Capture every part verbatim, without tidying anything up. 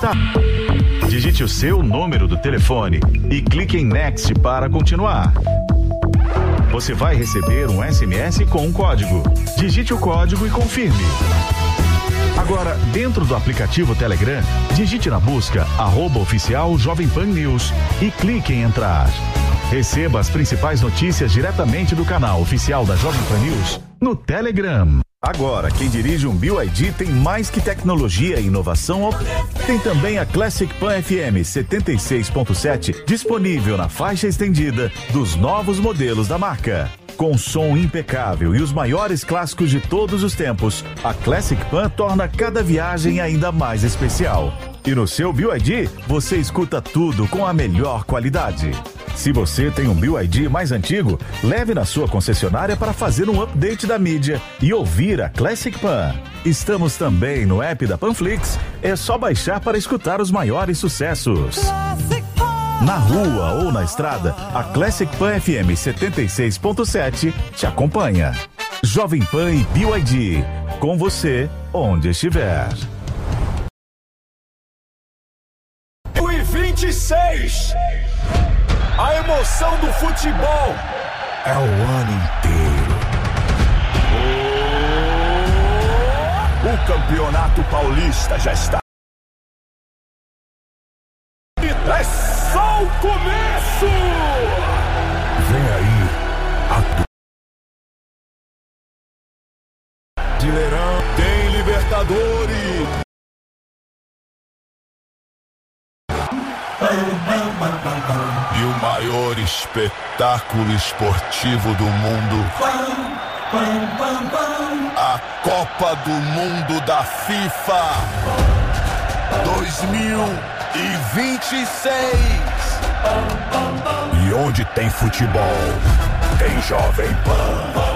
Tá. Digite o seu número do telefone e clique em Next para continuar. Você vai receber um S M S com um código. Digite o código e confirme. Agora, dentro do aplicativo Telegram, digite na busca arroba oficial Jovem Pan News e clique em entrar. Receba as principais notícias diretamente do canal oficial da Jovem Pan News no Telegram. Agora, quem dirige um B Y D tem mais que tecnologia e inovação. Tem também a Classic Pan F M setenta e seis ponto sete disponível na faixa estendida dos novos modelos da marca. Com som impecável e os maiores clássicos de todos os tempos, a Classic Pan torna cada viagem ainda mais especial. E no seu B Y D, você escuta tudo com a melhor qualidade. Se você tem um B Y D mais antigo, leve na sua concessionária para fazer um update da mídia e ouvir a Classic Pan. Estamos também no app da Panflix, é só baixar para escutar os maiores sucessos. Na rua ou na estrada, a Classic Pan F M setenta e seis ponto sete te acompanha. Jovem Pan e B Y D, com você, onde estiver. dois mil e vinte e seis, a emoção do futebol é o ano inteiro. O Campeonato Paulista já está. É só o começo! Vem aí a Brasileirão, tem Libertadores. E o maior espetáculo esportivo do mundo, a Copa do Mundo da FIFA dois mil e vinte e seis. E onde tem futebol, tem Jovem Pan.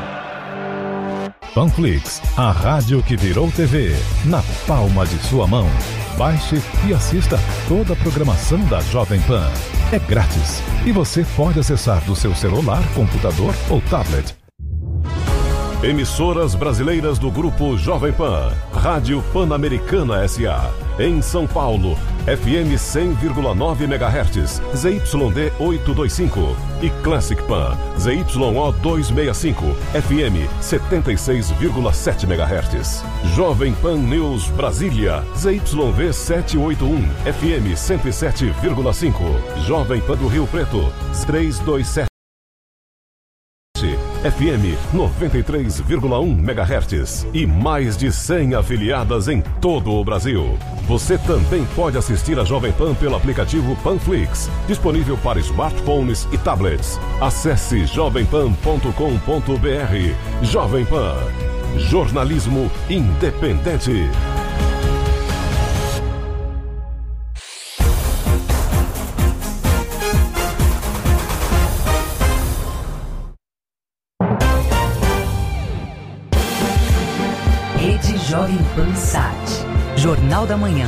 Panflix, a rádio que virou T V, na palma de sua mão. Baixe e assista toda a programação da Jovem Pan. É grátis e você pode acessar do seu celular, computador ou tablet. Emissoras brasileiras do Grupo Jovem Pan. Rádio Pan-Americana S A Em São Paulo, F M cem vírgula nove megahertz, Z Y D oitocentos e vinte e cinco. E Classic Pan, Z Y O duzentos e sessenta e cinco, F M setenta e seis vírgula sete megahertz. Jovem Pan News Brasília, Z Y V setecentos e oitenta e um, F M cento e sete vírgula cinco. Jovem Pan do Rio Preto, trezentos e vinte e sete. F M noventa e três vírgula um megahertz e mais de cem afiliadas em todo o Brasil. Você também pode assistir a Jovem Pan pelo aplicativo Panflix, disponível para smartphones e tablets. Acesse jovem pan ponto com ponto b r. Jovem Pan, jornalismo independente. Jovem Pan Sat. Jornal da Manhã.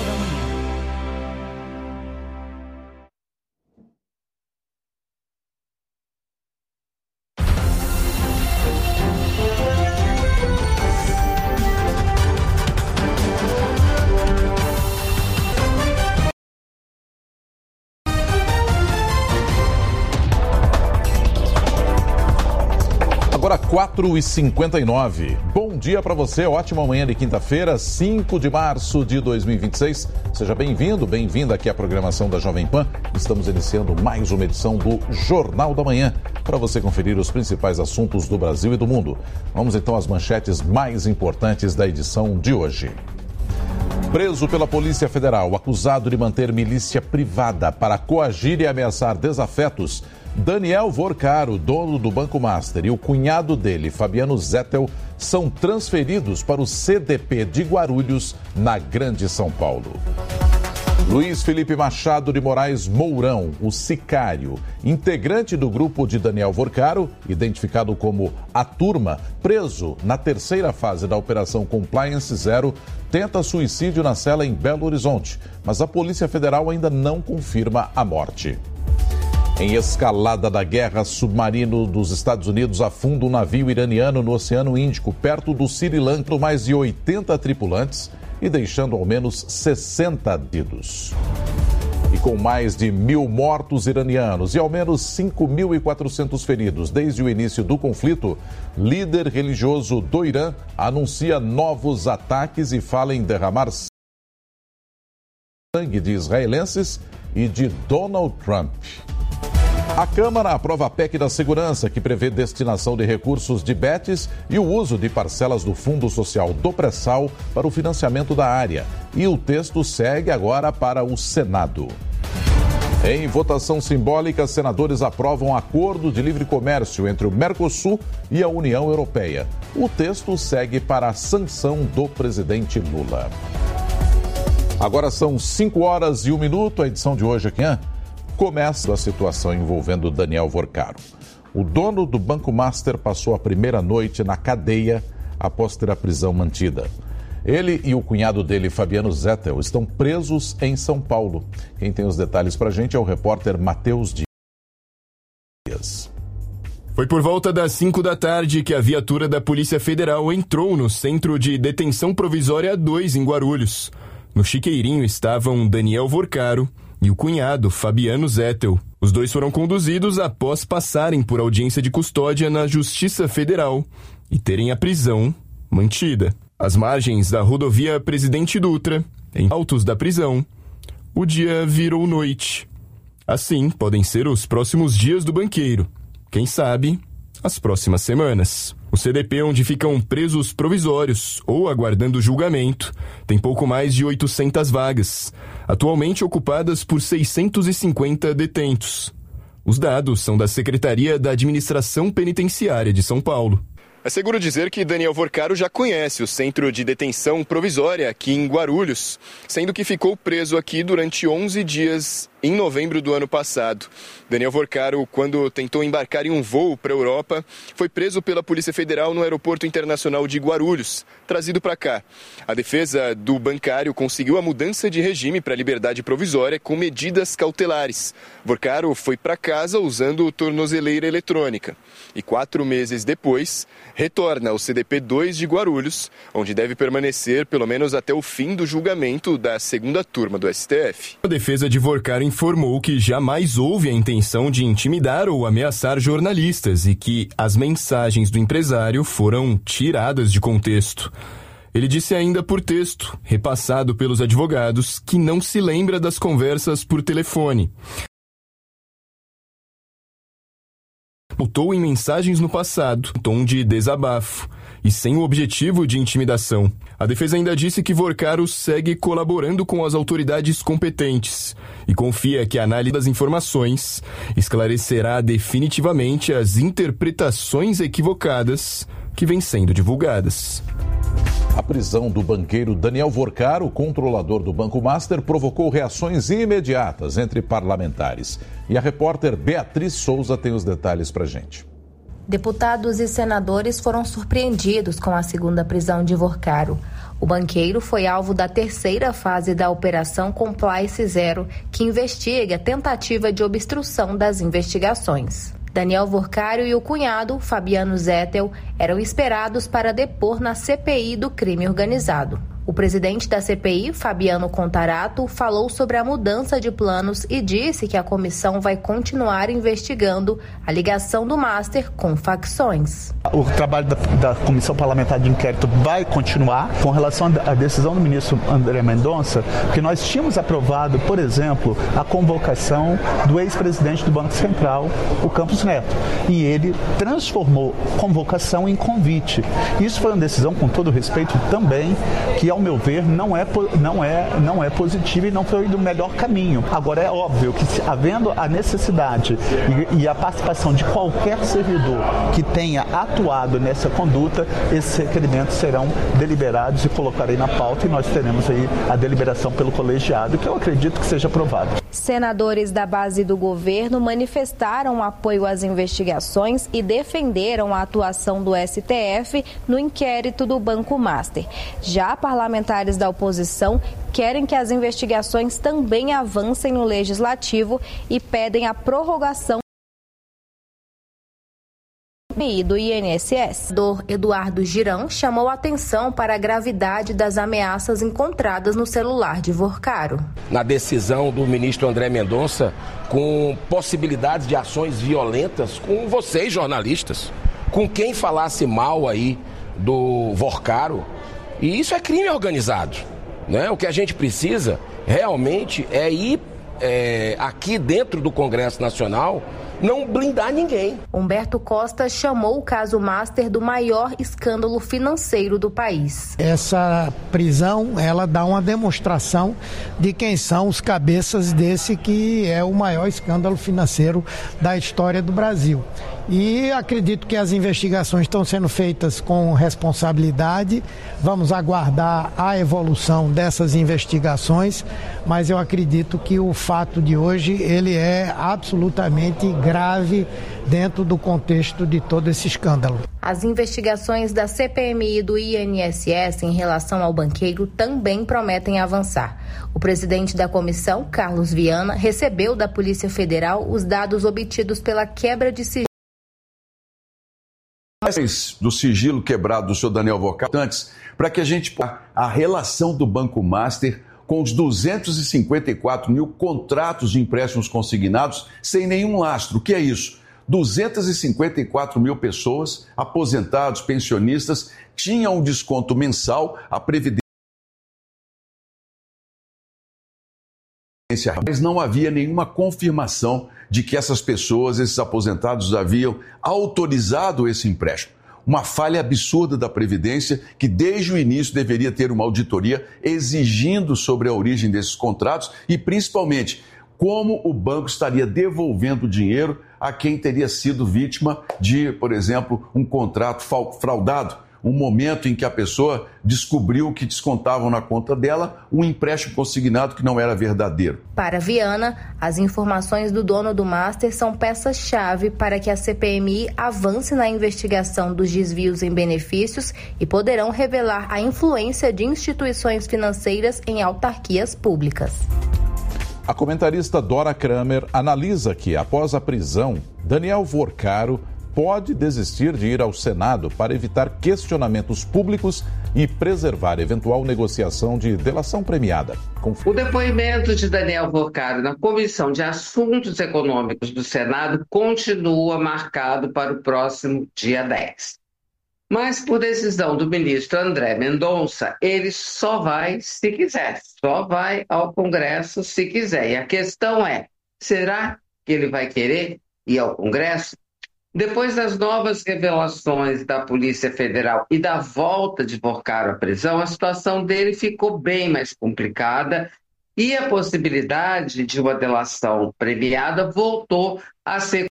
Agora quatro e cinquenta e nove. Bom dia para você, ótima manhã de quinta-feira, cinco de março de dois mil e vinte e seis. Seja bem-vindo, bem-vinda aqui à programação da Jovem Pan. Estamos iniciando mais uma edição do Jornal da Manhã, para você conferir os principais assuntos do Brasil e do mundo. Vamos então às manchetes mais importantes da edição de hoje. Preso pela Polícia Federal, acusado de manter milícia privada para coagir e ameaçar desafetos, Daniel Vorcaro, dono do Banco Master, e o cunhado dele, Fabiano Zettel, são transferidos para o C D P de Guarulhos, na Grande São Paulo. Luiz Felipe Machado de Moraes Mourão, o sicário, integrante do grupo de Daniel Vorcaro, identificado como A Turma, preso na terceira fase da Operação Compliance Zero, tenta suicídio na cela em Belo Horizonte, mas a Polícia Federal ainda não confirma a morte. Em escalada da guerra, submarino dos Estados Unidos afunda um navio iraniano no Oceano Índico, perto do Sri Lanka, com mais de oitenta tripulantes. e deixando ao menos sessenta detidos. E com mais de mil mortos iranianos e ao menos cinco mil e quatrocentos feridos desde o início do conflito, líder religioso do Irã anuncia novos ataques e fala em derramar sangue de israelenses e de Donald Trump. A Câmara aprova a P E C da Segurança, que prevê destinação de recursos de B E Ts e o uso de parcelas do Fundo Social do Pré-Sal para o financiamento da área. E o texto segue agora para o Senado. Em votação simbólica, senadores aprovam acordo de livre comércio entre o Mercosul e a União Europeia. O texto segue para a sanção do presidente Lula. Agora são cinco horas e um minuto. A edição de hoje aqui, hein? Começa a situação envolvendo Daniel Vorcaro. O dono do Banco Master passou a primeira noite na cadeia após ter a prisão mantida. Ele e o cunhado dele, Fabiano Zettel, estão presos em São Paulo. Quem tem os detalhes pra gente é o repórter Matheus Dias. Foi por volta das cinco da tarde que a viatura da Polícia Federal entrou no Centro de Detenção Provisória dois em Guarulhos. No chiqueirinho estavam Daniel Vorcaro e o cunhado, Fabiano Zettel. Os dois foram conduzidos após passarem por audiência de custódia na Justiça Federal e terem a prisão mantida. Às margens da rodovia Presidente Dutra, em altos da prisão, o dia virou noite. Assim, podem ser os próximos dias do banqueiro. Quem sabe, as próximas semanas. O C D P, onde ficam presos provisórios ou aguardando julgamento, tem pouco mais de oitocentas vagas, atualmente ocupadas por seiscentos e cinquenta detentos. Os dados são da Secretaria da Administração Penitenciária de São Paulo. É seguro dizer que Daniel Vorcaro já conhece o Centro de Detenção Provisória aqui em Guarulhos, sendo que ficou preso aqui durante onze dias em novembro do ano passado. Daniel Vorcaro, quando tentou embarcar em um voo para a Europa, foi preso pela Polícia Federal no Aeroporto Internacional de Guarulhos, trazido para cá. A defesa do bancário conseguiu a mudança de regime para liberdade provisória com medidas cautelares. Vorcaro foi para casa usando tornozeleira eletrônica e quatro meses depois retorna ao C D P dois de Guarulhos, onde deve permanecer pelo menos até o fim do julgamento da segunda turma do S T F. A defesa de Vorcaro informou que jamais houve a intenção de intimidar ou ameaçar jornalistas e que as mensagens do empresário foram tiradas de contexto. Ele disse ainda por texto, repassado pelos advogados, que não se lembra das conversas por telefone. Voltou em mensagens no passado, tom de desabafo, e sem o objetivo de intimidação. A defesa ainda disse que Vorcaro segue colaborando com as autoridades competentes e confia que a análise das informações esclarecerá definitivamente as interpretações equivocadas que vêm sendo divulgadas. A prisão do banqueiro Daniel Vorcaro, controlador do Banco Master, provocou reações imediatas entre parlamentares. E a repórter Beatriz Souza tem os detalhes pra gente. Deputados e senadores foram surpreendidos com a segunda prisão de Vorcaro. O banqueiro foi alvo da terceira fase da Operação Compliance Zero, que investiga a tentativa de obstrução das investigações. Daniel Vorcaro e o cunhado, Fabiano Zettel, eram esperados para depor na C P I do crime organizado. O presidente da C P I, Fabiano Contarato, falou sobre a mudança de planos e disse que a comissão vai continuar investigando a ligação do Master com facções. O trabalho da, da Comissão Parlamentar de Inquérito vai continuar com relação à decisão do ministro André Mendonça, que nós tínhamos aprovado, por exemplo, a convocação do ex-presidente do Banco Central, o Campos Neto, e ele transformou convocação em convite. Isso foi uma decisão, com todo respeito, também, que ao meu ver não é, não é, não é positiva e não foi do melhor caminho. Agora é óbvio que, se, havendo a necessidade e, e a participação de qualquer servidor que tenha atuado nessa conduta, esses requerimentos serão deliberados e colocarei na pauta, e nós teremos aí a deliberação pelo colegiado, que eu acredito que seja aprovado. Senadores da base do governo manifestaram apoio às investigações e defenderam a atuação do S T F no inquérito do Banco Master. Já parlamentares da oposição querem que as investigações também avancem no legislativo e pedem a prorrogação e do I N S S. O doutor Eduardo Girão chamou a atenção para a gravidade das ameaças encontradas no celular de Vorcaro. Na decisão do ministro André Mendonça, com possibilidades de ações violentas com vocês, jornalistas, com quem falasse mal aí do Vorcaro, e isso é crime organizado, né? O que a gente precisa realmente é ir é, aqui dentro do Congresso Nacional, não blindar ninguém. Humberto Costa chamou o caso Master do maior escândalo financeiro do país. Essa prisão, ela dá uma demonstração de quem são os cabeças desse que é o maior escândalo financeiro da história do Brasil. E acredito que as investigações estão sendo feitas com responsabilidade. Vamos aguardar a evolução dessas investigações, mas eu acredito que o fato de hoje, ele é absolutamente grave dentro do contexto de todo esse escândalo. As investigações da C P M I e do I N S S em relação ao banqueiro também prometem avançar. O presidente da comissão, Carlos Viana, recebeu da Polícia Federal os dados obtidos pela quebra de sigilo do sigilo quebrado do senhor Daniel Vorcaro, antes, para que a gente a relação do Banco Master com os duzentos e cinquenta e quatro mil contratos de empréstimos consignados sem nenhum lastro. O que é isso? duzentas e cinquenta e quatro mil pessoas, aposentados, pensionistas, tinham um desconto mensal, a Previdência, mas não havia nenhuma confirmação de que essas pessoas, esses aposentados, haviam autorizado esse empréstimo. Uma falha absurda da Previdência, que desde o início deveria ter uma auditoria exigindo sobre a origem desses contratos e, principalmente, como o banco estaria devolvendo dinheiro a quem teria sido vítima de, por exemplo, um contrato fraudado. Um momento em que a pessoa descobriu que descontavam na conta dela um empréstimo consignado que não era verdadeiro. Para Viana, as informações do dono do Master são peça-chave para que a C P M I avance na investigação dos desvios em benefícios e poderão revelar a influência de instituições financeiras em autarquias públicas. A comentarista Dora Kramer analisa que, após a prisão, Daniel Vorcaro pode desistir de ir ao Senado para evitar questionamentos públicos e preservar eventual negociação de delação premiada. O depoimento de Daniel Vorcaro na Comissão de Assuntos Econômicos do Senado continua marcado para o próximo dia dez. Mas, por decisão do ministro André Mendonça, ele só vai se quiser, só vai ao Congresso se quiser. E a questão é, será que ele vai querer ir ao Congresso? Depois das novas revelações da Polícia Federal e da volta de Vorcaro à prisão, a situação dele ficou bem mais complicada e a possibilidade de uma delação premiada voltou a ser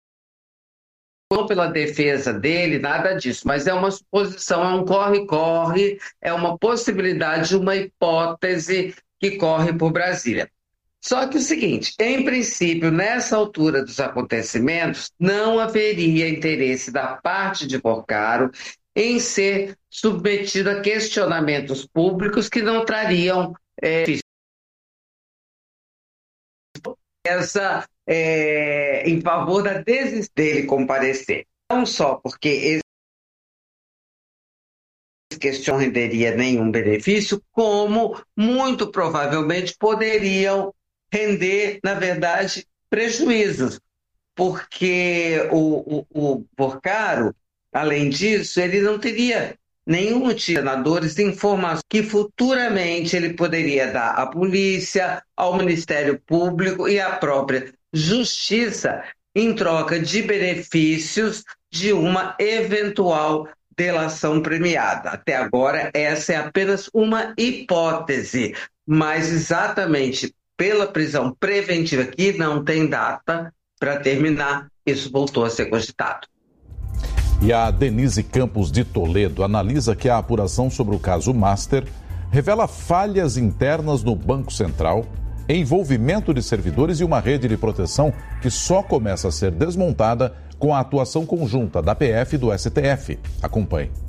não pela defesa dele, nada disso, mas é uma suposição, é um corre-corre, é uma possibilidade, uma hipótese que corre por Brasília. Só que o seguinte, em princípio, nessa altura dos acontecimentos, não haveria interesse da parte de Vorcaro em ser submetido a questionamentos públicos que não trariam é, essa é, em favor da desistência dele comparecer. Não só porque esse questão não renderia nenhum benefício, como muito provavelmente poderiam render, na verdade, prejuízos, porque o, o, o Vorcaro, além disso, ele não teria nenhum tipo de senadores de informações que futuramente ele poderia dar à polícia, ao Ministério Público e à própria Justiça em troca de benefícios de uma eventual delação premiada. Até agora, essa é apenas uma hipótese, mas exatamente pela prisão preventiva, que não tem data para terminar, isso voltou a ser cogitado. E a Denise Campos de Toledo analisa que a apuração sobre o caso Master revela falhas internas no Banco Central, envolvimento de servidores e uma rede de proteção que só começa a ser desmontada com a atuação conjunta da P F e do S T F. Acompanhe.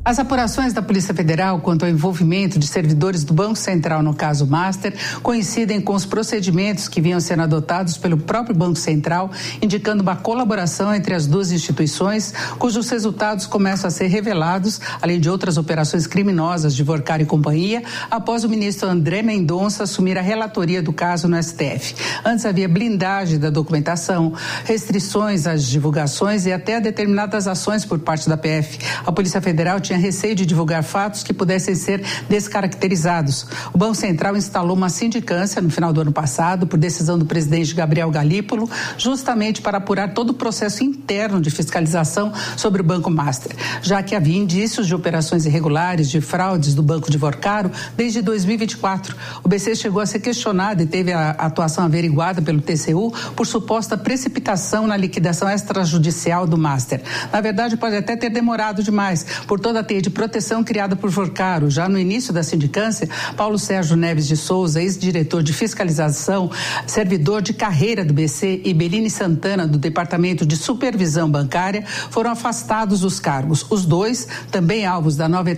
As apurações da Polícia Federal quanto ao envolvimento de servidores do Banco Central no caso Master coincidem com os procedimentos que vinham sendo adotados pelo próprio Banco Central, indicando uma colaboração entre as duas instituições, cujos resultados começam a ser revelados, além de outras operações criminosas de Vorcaro e companhia, após o ministro André Mendonça assumir a relatoria do caso no S T F. Antes havia blindagem da documentação, restrições às divulgações e até a determinadas ações por parte da P F. A Polícia Federal tinha receio de divulgar fatos que pudessem ser descaracterizados. O Banco Central instalou uma sindicância no final do ano passado, por decisão do presidente Gabriel Galípolo, justamente para apurar todo o processo interno de fiscalização sobre o Banco Master, já que havia indícios de operações irregulares, de fraudes do Banco de Vorcaro desde dois mil e vinte e quatro. O B C chegou a ser questionado e teve a atuação averiguada pelo T C U por suposta precipitação na liquidação extrajudicial do Master. Na verdade, pode até ter demorado demais, por toda a teia de proteção criada por Vorcaro. Já no início da sindicância, Paulo Sérgio Neves de Souza, ex-diretor de fiscalização, servidor de carreira do B C, e Beline Santana, do Departamento de Supervisão Bancária, foram afastados dos cargos. Os dois, também alvos da nova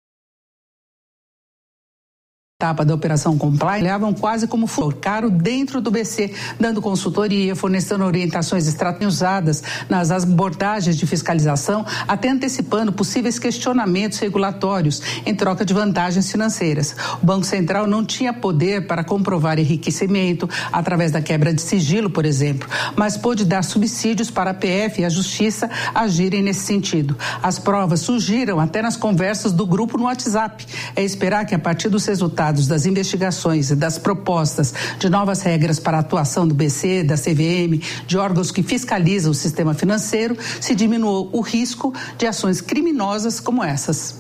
etapa da Operação Comply, levavam quase como Vorcaro dentro do B C, dando consultoria, fornecendo orientações estratégicas nas abordagens de fiscalização, até antecipando possíveis questionamentos regulatórios em troca de vantagens financeiras. O Banco Central não tinha poder para comprovar enriquecimento através da quebra de sigilo, por exemplo, mas pôde dar subsídios para a P F e a Justiça agirem nesse sentido. As provas surgiram até nas conversas do grupo no WhatsApp. É esperar que, a partir dos resultados das investigações e das propostas de novas regras para a atuação do B C, da C V M, de órgãos que fiscalizam o sistema financeiro, se diminua o risco de ações criminosas como essas.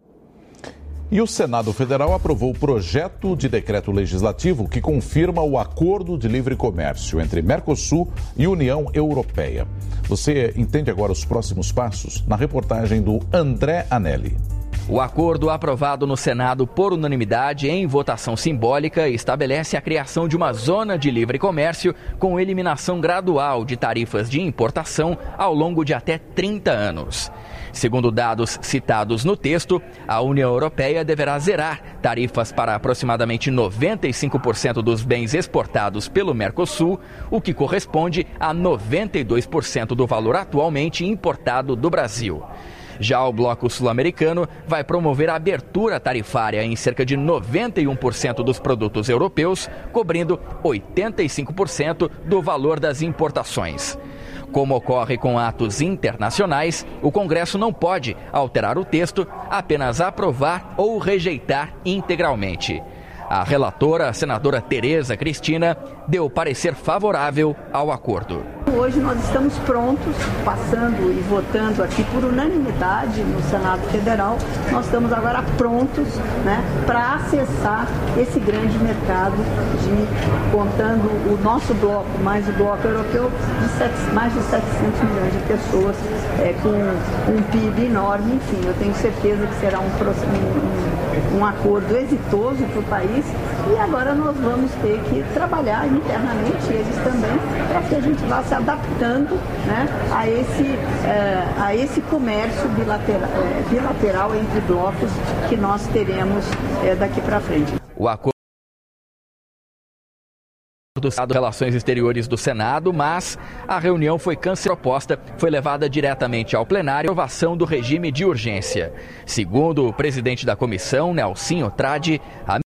E o Senado Federal aprovou o projeto de decreto legislativo que confirma o acordo de livre comércio entre Mercosul e União Europeia. Você entende agora os próximos passos na reportagem do André Anelli. O acordo aprovado no Senado por unanimidade em votação simbólica estabelece a criação de uma zona de livre comércio com eliminação gradual de tarifas de importação ao longo de até trinta anos. Segundo dados citados no texto, a União Europeia deverá zerar tarifas para aproximadamente noventa e cinco por cento dos bens exportados pelo Mercosul, o que corresponde a noventa e dois por cento do valor atualmente importado do Brasil. Já o bloco sul-americano vai promover a abertura tarifária em cerca de noventa e um por cento dos produtos europeus, cobrindo oitenta e cinco por cento do valor das importações. Como ocorre com atos internacionais, o Congresso não pode alterar o texto, apenas aprovar ou rejeitar integralmente. A relatora, a senadora Tereza Cristina, deu parecer favorável ao acordo. Hoje nós estamos prontos, passando e votando aqui por unanimidade no Senado Federal, nós estamos agora prontos, né, para acessar esse grande mercado, de, contando o nosso bloco, mais o bloco europeu, de sete, mais de setecentos milhões de pessoas, é, com um P I B enorme. Enfim, eu tenho certeza que será um, um, um acordo exitoso para o país, e agora nós vamos ter que trabalhar internamente, eles também, para que a gente vá se adaptando, né, a, esse, é, a esse comércio bilateral, é, bilateral entre blocos que nós teremos é, daqui para frente. O acordo do Estado de Relações Exteriores do Senado, mas a reunião foi cancelada. A proposta foi levada diretamente ao plenário, aprovação do regime de urgência. Segundo o presidente da comissão, Nelsinho Tradi, a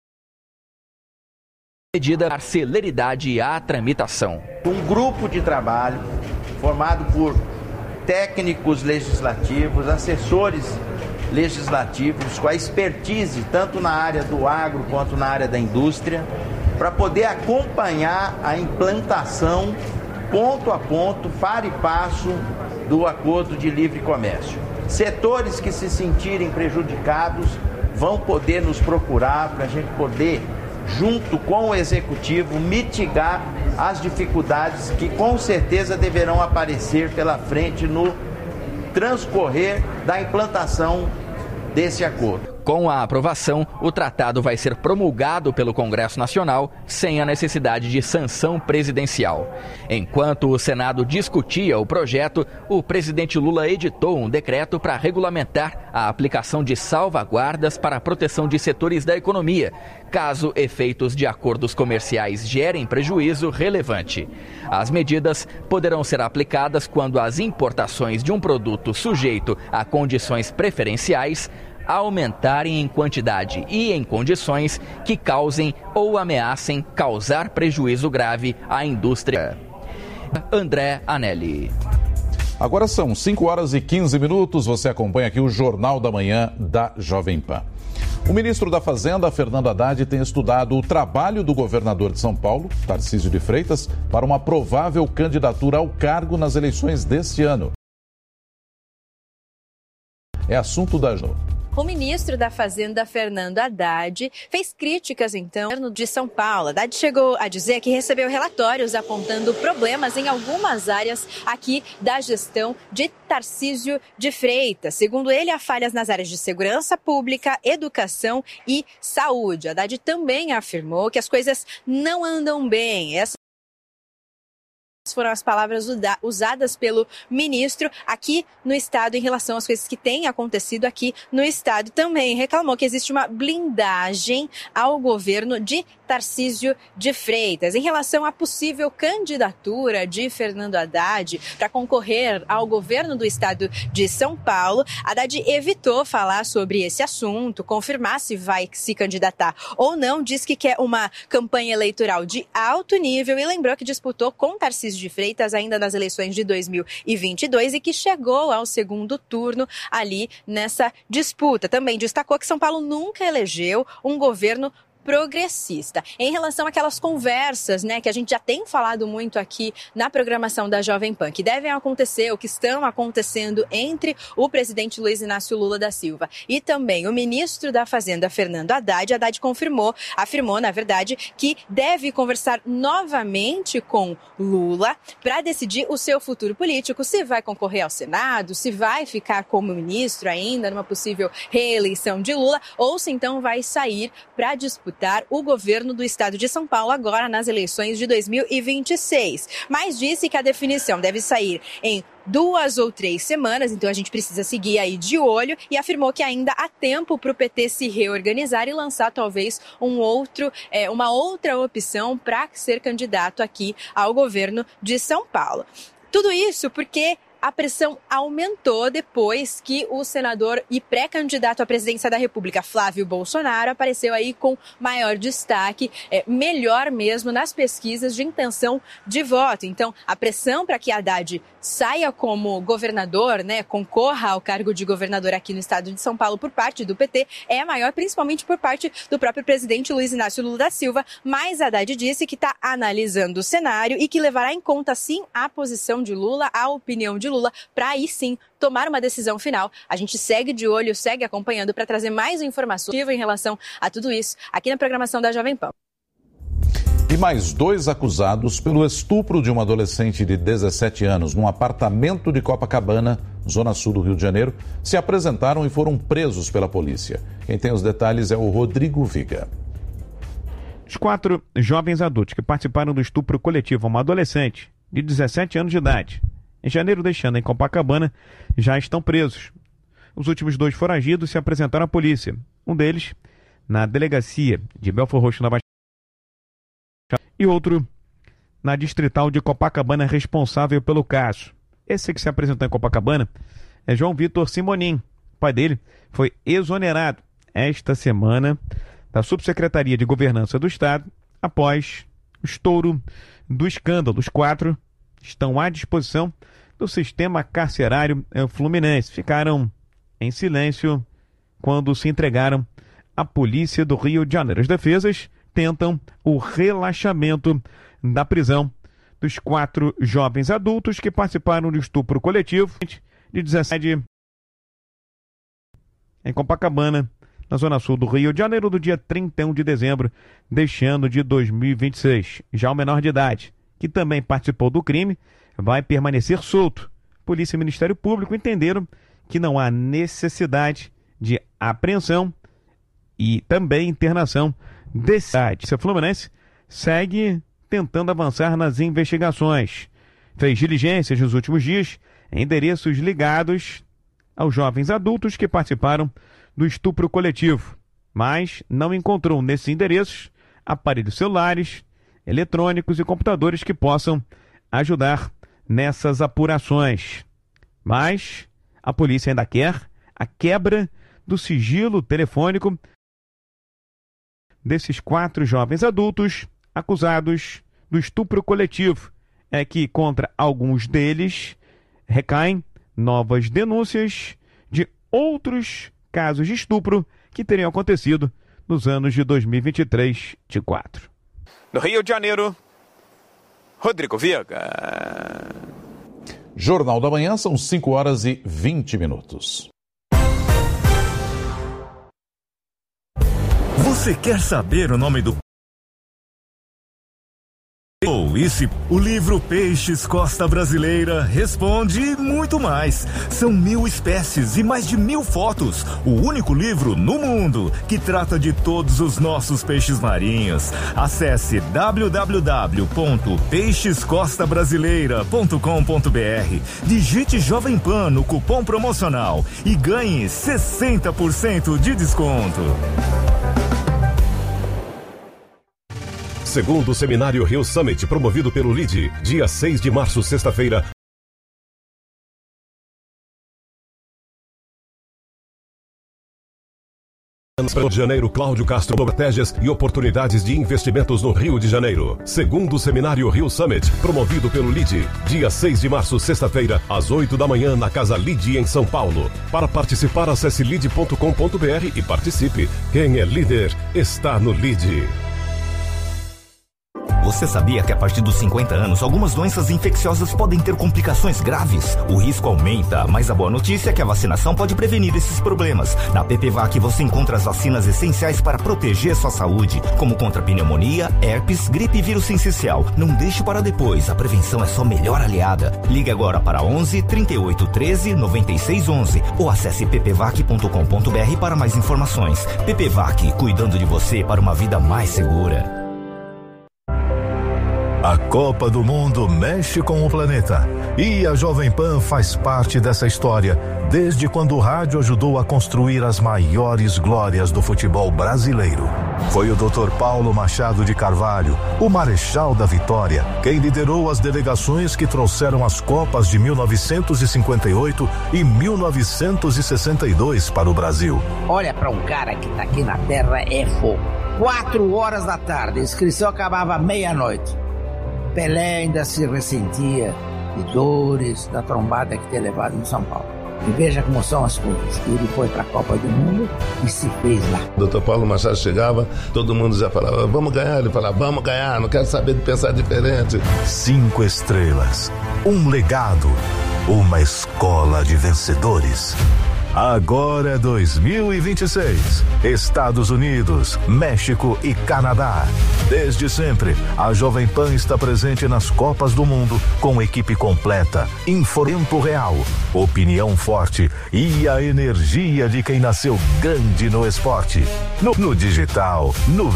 medida dar celeridade à tramitação. Um grupo de trabalho formado por técnicos legislativos, assessores legislativos, com a expertise tanto na área do agro quanto na área da indústria, para poder acompanhar a implantação ponto a ponto, par e passo, do acordo de livre comércio. Setores que se sentirem prejudicados vão poder nos procurar para a gente poder, junto com o Executivo, mitigar as dificuldades que com certeza deverão aparecer pela frente no transcorrer da implantação desse acordo. Com a aprovação, o tratado vai ser promulgado pelo Congresso Nacional sem a necessidade de sanção presidencial. Enquanto o Senado discutia o projeto, o presidente Lula editou um decreto para regulamentar a aplicação de salvaguardas para a proteção de setores da economia, caso efeitos de acordos comerciais gerem prejuízo relevante. As medidas poderão ser aplicadas quando as importações de um produto sujeito a condições preferenciais aumentarem em quantidade e em condições que causem ou ameacem causar prejuízo grave à indústria. André Anelli. Agora são cinco horas e quinze minutos, você acompanha aqui o Jornal da Manhã da Jovem Pan. O ministro da Fazenda, Fernando Haddad, tem estudado o trabalho do governador de São Paulo, Tarcísio de Freitas, para uma provável candidatura ao cargo nas eleições deste ano. É assunto da... O ministro da Fazenda, Fernando Haddad, fez críticas, então, ao governo de São Paulo. Haddad chegou a dizer que recebeu relatórios apontando problemas em algumas áreas aqui da gestão de Tarcísio de Freitas. Segundo ele, há falhas nas áreas de segurança pública, educação e saúde. Haddad também afirmou que as coisas não andam bem. Essa foram as palavras usadas pelo ministro aqui no estado em relação às coisas que têm acontecido aqui no estado. Também reclamou que existe uma blindagem ao governo de Tarcísio de Freitas. Em relação à possível candidatura de Fernando Haddad para concorrer ao governo do estado de São Paulo, Haddad evitou falar sobre esse assunto, confirmar se vai se candidatar ou não, diz que quer uma campanha eleitoral de alto nível e lembrou que disputou com Tarcísio de Freitas ainda nas eleições de dois mil e vinte e dois e que chegou ao segundo turno ali nessa disputa. Também destacou que São Paulo nunca elegeu um governo progressista. Em relação àquelas conversas, né, que a gente já tem falado muito aqui na programação da Jovem Pan, que devem acontecer, ou que estão acontecendo entre o presidente Luiz Inácio Lula da Silva e também o ministro da Fazenda, Fernando Haddad, Haddad confirmou, afirmou, na verdade, que deve conversar novamente com Lula para decidir o seu futuro político, se vai concorrer ao Senado, se vai ficar como ministro ainda numa possível reeleição de Lula, ou se então vai sair para disputar o governo do estado de São Paulo agora nas eleições de dois mil e vinte e seis. Mas disse que a definição deve sair em duas ou três semanas, então a gente precisa seguir aí de olho, e afirmou que ainda há tempo para o P T se reorganizar e lançar talvez um outro, é, uma outra opção para ser candidato aqui ao governo de São Paulo. Tudo isso porque a pressão aumentou depois que o senador e pré-candidato à presidência da República, Flávio Bolsonaro, apareceu aí com maior destaque, é, melhor mesmo nas pesquisas de intenção de voto. Então, a pressão para que Haddad saia como governador, né, concorra ao cargo de governador aqui no estado de São Paulo por parte do P T, é maior, principalmente por parte do próprio presidente Luiz Inácio Lula da Silva, mas Haddad disse que está analisando o cenário e que levará em conta, sim, a posição de Lula, a opinião de Lula, para aí sim tomar uma decisão final. A gente segue de olho, segue acompanhando para trazer mais informações em relação a tudo isso aqui na programação da Jovem Pan. E mais dois acusados pelo estupro de uma adolescente de dezessete anos num apartamento de Copacabana, zona sul do Rio de Janeiro, se apresentaram e foram presos pela polícia. Quem tem os detalhes é o Rodrigo Viga. Os quatro jovens adultos que participaram do estupro coletivo a uma adolescente de dezessete anos de idade, em janeiro deste ano, em Copacabana, já estão presos. Os últimos dois foragidos se apresentaram à polícia. Um deles na delegacia de Belford Roxo, na Baixada, e outro na distrital de Copacabana, responsável pelo caso. Esse que se apresentou em Copacabana é João Vitor Simonim. O pai dele foi exonerado esta semana da Subsecretaria de Governança do Estado após o estouro do escândalo. Os quatro estão à disposição do sistema carcerário fluminense. Ficaram em silêncio quando se entregaram à polícia do Rio de Janeiro. As defesas tentam o relaxamento da prisão dos quatro jovens adultos que participaram do estupro coletivo de dezessete em Copacabana, na zona sul do Rio de Janeiro, do dia trinta e um de dezembro deste ano de dois mil e vinte e seis. Já o menor de idade, que também participou do crime, vai permanecer solto. Polícia e Ministério Público entenderam que não há necessidade de apreensão e também internação desse site. O Fluminense segue tentando avançar nas investigações. Fez diligências nos últimos dias em endereços ligados aos jovens adultos que participaram do estupro coletivo, mas não encontrou nesses endereços aparelhos celulares, eletrônicos e computadores que possam ajudar nessas apurações. Mas a polícia ainda quer a quebra do sigilo telefônico desses quatro jovens adultos acusados do estupro coletivo. É que contra alguns deles recaem novas denúncias de outros casos de estupro que teriam acontecido nos anos de dois mil e vinte e três e quatro. No Rio de Janeiro, Rodrigo Viega. Jornal da Manhã, são cinco horas e vinte minutos. Você quer saber o nome do... Ou esse, o livro Peixes Costa Brasileira responde e muito mais. São mil espécies e mais de mil fotos. O único livro no mundo que trata de todos os nossos peixes marinhos. Acesse w w w ponto peixes costa brasileira ponto com ponto b r. Digite Jovem Pan no cupom promocional e ganhe sessenta por cento de desconto. Segundo o Seminário Rio Summit, promovido pelo L I D, dia seis de março, sexta-feira. Rio de Janeiro, Cláudio Castro, estratégias e oportunidades de investimentos no Rio de Janeiro. Segundo o Seminário Rio Summit, promovido pelo L I D, dia seis de março, sexta-feira, às oito da manhã, na Casa L I D em São Paulo. Para participar, acesse lid ponto com ponto b r e participe. Quem é líder está no L I D. Você sabia que a partir dos cinquenta anos, algumas doenças infecciosas podem ter complicações graves? O risco aumenta, mas a boa notícia é que a vacinação pode prevenir esses problemas. Na PPVAC você encontra as vacinas essenciais para proteger sua saúde, como contra pneumonia, herpes, gripe e vírus sincicial. Não deixe para depois, a prevenção é sua melhor aliada. Ligue agora para onze, trinta e oito, treze, noventa e seis, onze ou acesse p p vac ponto com ponto b r para mais informações. PPVAC, cuidando de você para uma vida mais segura. A Copa do Mundo mexe com o planeta e a Jovem Pan faz parte dessa história desde quando o rádio ajudou a construir as maiores glórias do futebol brasileiro. Foi o doutor Paulo Machado de Carvalho, o Marechal da Vitória, quem liderou as delegações que trouxeram as Copas de mil novecentos e cinquenta e oito e mil novecentos e sessenta e dois para o Brasil. Olha para um cara que tá aqui na Terra é fogo. Quatro horas da tarde, a inscrição acabava meia-noite. Pelé ainda se ressentia de dores da trombada que tinha levado em São Paulo. E veja como são as coisas. Ele foi para a Copa do Mundo e se fez lá. O doutor Paulo Machado chegava, todo mundo já falava, vamos ganhar. Ele falava, vamos ganhar, não quero saber de pensar diferente. Cinco estrelas, um legado, uma escola de vencedores. Agora é dois mil e vinte e seis. Estados Unidos, México e Canadá. Desde sempre, a Jovem Pan está presente nas Copas do Mundo com equipe completa, em tempo real, opinião forte e a energia de quem nasceu grande no esporte. No, no digital, no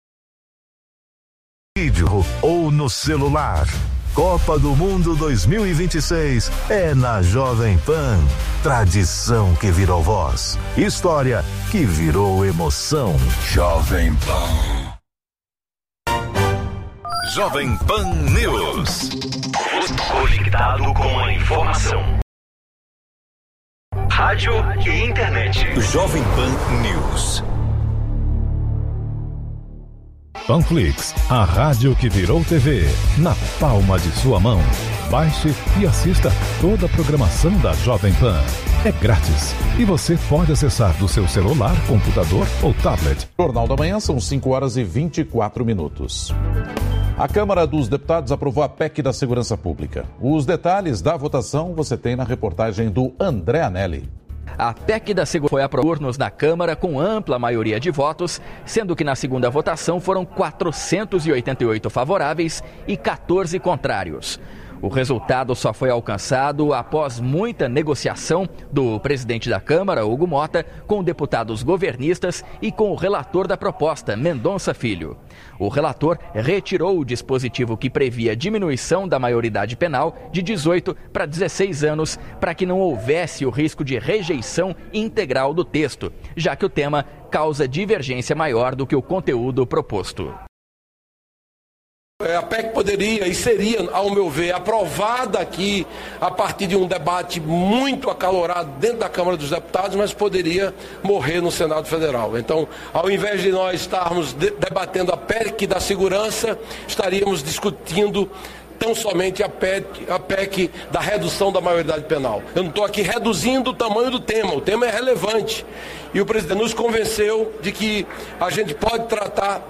vídeo ou no celular. Copa do Mundo dois mil e vinte e seis é na Jovem Pan. Tradição que virou voz. História que virou emoção. Jovem Pan. Jovem Pan News. Conectado com a informação. Rádio e internet. Jovem Pan News. Panflix, a rádio que virou T V, na palma de sua mão. Baixe e assista toda a programação da Jovem Pan. É grátis e você pode acessar do seu celular, computador ou tablet. Jornal da Manhã, são cinco horas e vinte e quatro minutos. A Câmara dos Deputados aprovou a P E C da Segurança Pública. Os detalhes da votação você tem na reportagem do André Anelli. A P E C da Segurança foi aprovada na Câmara com ampla maioria de votos, sendo que na segunda votação foram quatrocentos e oitenta e oito favoráveis e quatorze contrários. O resultado só foi alcançado após muita negociação do presidente da Câmara, Hugo Mota, com deputados governistas e com o relator da proposta, Mendonça Filho. O relator retirou o dispositivo que previa diminuição da maioridade penal de dezoito para dezesseis anos, para que não houvesse o risco de rejeição integral do texto, já que o tema causa divergência maior do que o conteúdo proposto. A P E C poderia e seria, ao meu ver, aprovada aqui a partir de um debate muito acalorado dentro da Câmara dos Deputados, mas poderia morrer no Senado Federal. Então, ao invés de nós estarmos de- debatendo a P E C da segurança, estaríamos discutindo tão somente a P E C, a P E C da redução da maioridade penal. Eu não estou aqui reduzindo o tamanho do tema, o tema é relevante. E o presidente nos convenceu de que a gente pode tratar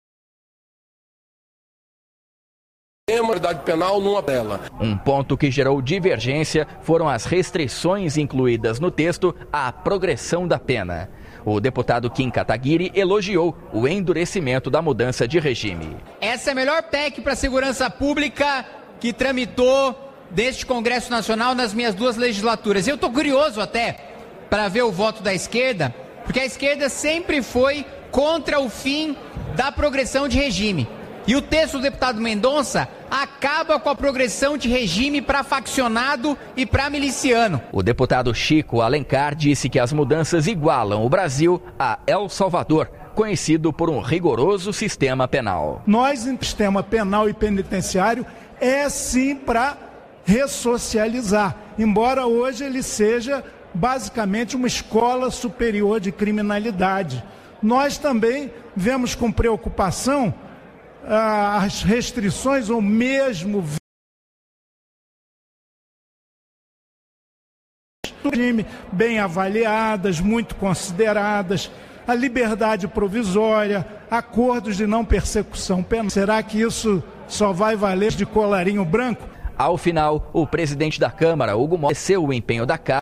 a maioridade penal numa tela. Um ponto que gerou divergência foram as restrições incluídas no texto à progressão da pena. O deputado Kim Kataguiri elogiou o endurecimento da mudança de regime. Essa é a melhor P E C para a segurança pública que tramitou deste Congresso Nacional nas minhas duas legislaturas. Eu estou curioso até para ver o voto da esquerda, porque a esquerda sempre foi contra o fim da progressão de regime. E o texto do deputado Mendonça acaba com a progressão de regime para faccionado e para miliciano. O deputado Chico Alencar disse que as mudanças igualam o Brasil a El Salvador, conhecido por um rigoroso sistema penal. Nós, em sistema penal e penitenciário, é sim para ressocializar, embora hoje ele seja basicamente uma escola superior de criminalidade. Nós também vemos com preocupação as restrições ou mesmo bem avaliadas, muito consideradas, a liberdade provisória, acordos de não persecução penal. Será que isso só vai valer de colarinho branco? Ao final, o presidente da Câmara, Hugo Mota, agradeceu o empenho da Casa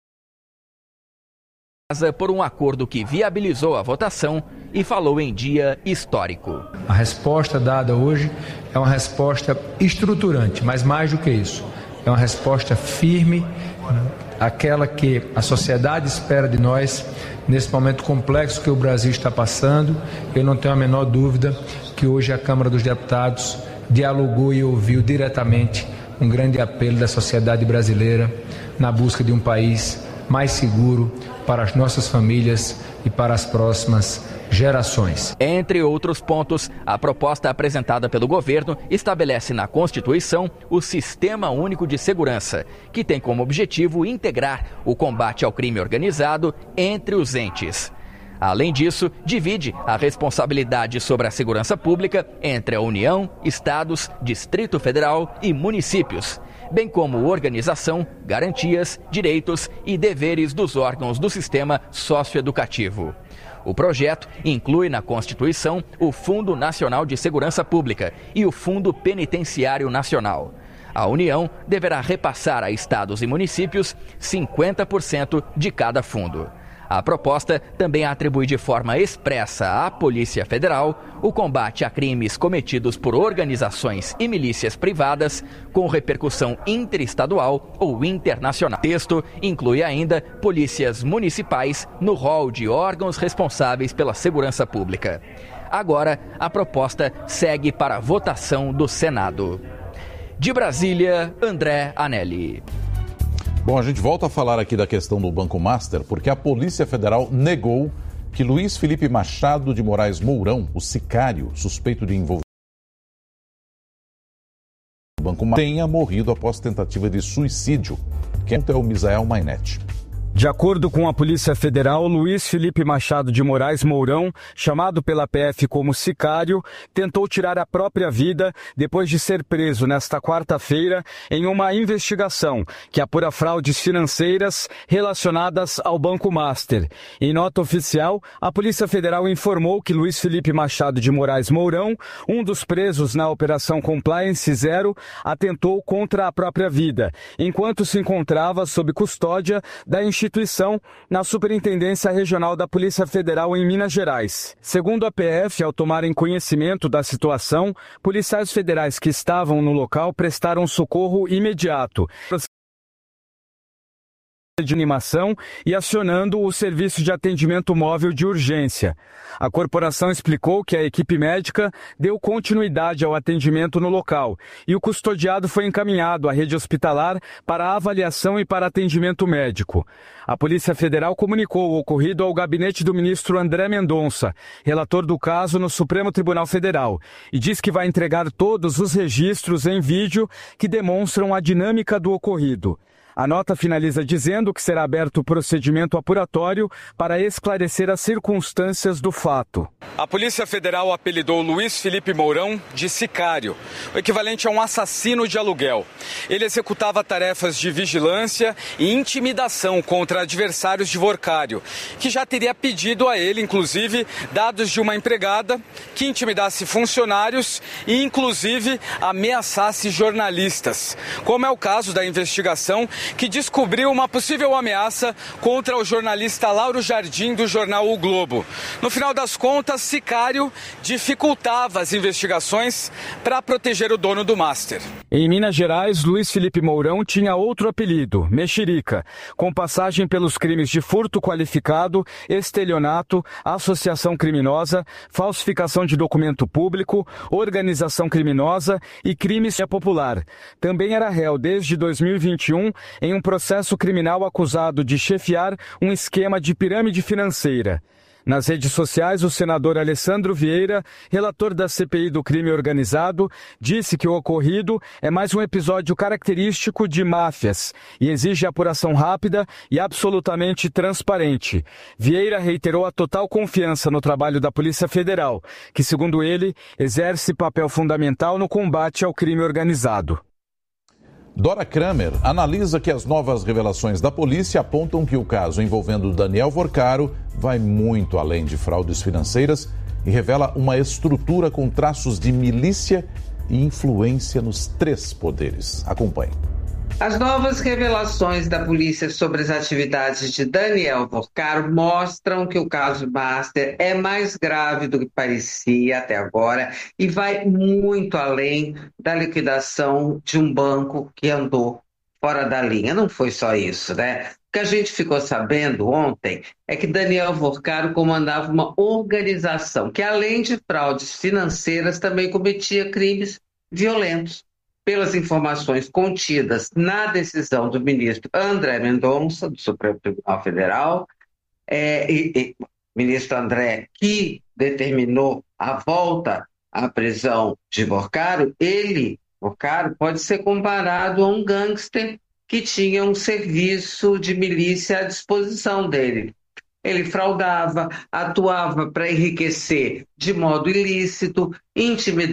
por um acordo que viabilizou a votação e falou em dia histórico. A resposta dada hoje é uma resposta estruturante, mas mais do que isso, é uma resposta firme, aquela que a sociedade espera de nós nesse momento complexo que o Brasil está passando. Eu não tenho a menor dúvida que hoje a Câmara dos Deputados dialogou e ouviu diretamente um grande apelo da sociedade brasileira na busca de um país mais seguro para as nossas famílias e para as próximas gerações. Entre outros pontos, a proposta apresentada pelo governo estabelece na Constituição o Sistema Único de Segurança, que tem como objetivo integrar o combate ao crime organizado entre os entes. Além disso, divide a responsabilidade sobre a segurança pública entre a União, Estados, Distrito Federal e municípios, bem como organização, garantias, direitos e deveres dos órgãos do sistema socioeducativo. O projeto inclui na Constituição o Fundo Nacional de Segurança Pública e o Fundo Penitenciário Nacional. A União deverá repassar a estados e municípios cinquenta por cento de cada fundo. A proposta também atribui de forma expressa à Polícia Federal o combate a crimes cometidos por organizações e milícias privadas com repercussão interestadual ou internacional. O texto inclui ainda polícias municipais no rol de órgãos responsáveis pela segurança pública. Agora, a proposta segue para a votação do Senado. De Brasília, André Anelli. Bom, a gente volta a falar aqui da questão do Banco Master, porque a Polícia Federal negou que Luiz Felipe Machado de Moraes Mourão, o sicário suspeito de envolvimento no Banco Master, tenha morrido após tentativa de suicídio. Quem é o Misael Mainetti. De acordo com a Polícia Federal, Luiz Felipe Machado de Moraes Mourão, chamado pela P F como sicário, tentou tirar a própria vida depois de ser preso nesta quarta-feira em uma investigação que apura fraudes financeiras relacionadas ao Banco Master. Em nota oficial, a Polícia Federal informou que Luiz Felipe Machado de Moraes Mourão, um dos presos na Operação Compliance Zero, atentou contra a própria vida, enquanto se encontrava sob custódia da instituição substituição na Superintendência Regional da Polícia Federal em Minas Gerais. Segundo a P F, ao tomarem conhecimento da situação, policiais federais que estavam no local prestaram socorro imediato de animação e acionando o serviço de atendimento móvel de urgência. A corporação explicou que a equipe médica deu continuidade ao atendimento no local e o custodiado foi encaminhado à rede hospitalar para avaliação e para atendimento médico. A Polícia Federal comunicou o ocorrido ao gabinete do ministro André Mendonça, relator do caso no Supremo Tribunal Federal, e diz que vai entregar todos os registros em vídeo que demonstram a dinâmica do ocorrido. A nota finaliza dizendo que será aberto o procedimento apuratório para esclarecer as circunstâncias do fato. A Polícia Federal apelidou Luiz Felipe Mourão de sicário, o equivalente a um assassino de aluguel. Ele executava tarefas de vigilância e intimidação contra adversários de Vorcário, que já teria pedido a ele, inclusive, dados de uma empregada que intimidasse funcionários e, inclusive, ameaçasse jornalistas, como é o caso da investigação que descobriu uma possível ameaça contra o jornalista Lauro Jardim do jornal O Globo. No final das contas, Sicário dificultava as investigações para proteger o dono do Master. Em Minas Gerais, Luiz Felipe Mourão tinha outro apelido, Mexerica, com passagem pelos crimes de furto qualificado, estelionato, associação criminosa, falsificação de documento público, organização criminosa e crimes popular. Também era réu desde dois mil e vinte e um em um processo criminal acusado de chefiar um esquema de pirâmide financeira. Nas redes sociais, o senador Alessandro Vieira, relator da C P I do crime organizado, disse que o ocorrido é mais um episódio característico de máfias e exige apuração rápida e absolutamente transparente. Vieira reiterou a total confiança no trabalho da Polícia Federal, que, segundo ele, exerce papel fundamental no combate ao crime organizado. Dora Kramer analisa que as novas revelações da polícia apontam que o caso envolvendo Daniel Vorcaro vai muito além de fraudes financeiras e revela uma estrutura com traços de milícia e influência nos três poderes. Acompanhe. As novas revelações da polícia sobre as atividades de Daniel Vorcaro mostram que o caso Master é mais grave do que parecia até agora e vai muito além da liquidação de um banco que andou fora da linha. Não foi só isso, né? O que a gente ficou sabendo ontem é que Daniel Vorcaro comandava uma organização que, além de fraudes financeiras, também cometia crimes violentos. Pelas informações contidas na decisão do ministro André Mendonça, do Supremo Tribunal Federal, é, e, e, ministro André, que determinou a volta à prisão de Vorcaro, ele, Vorcaro, pode ser comparado a um gangster que tinha um serviço de milícia à disposição dele. Ele fraudava, atuava para enriquecer de modo ilícito, intimidava,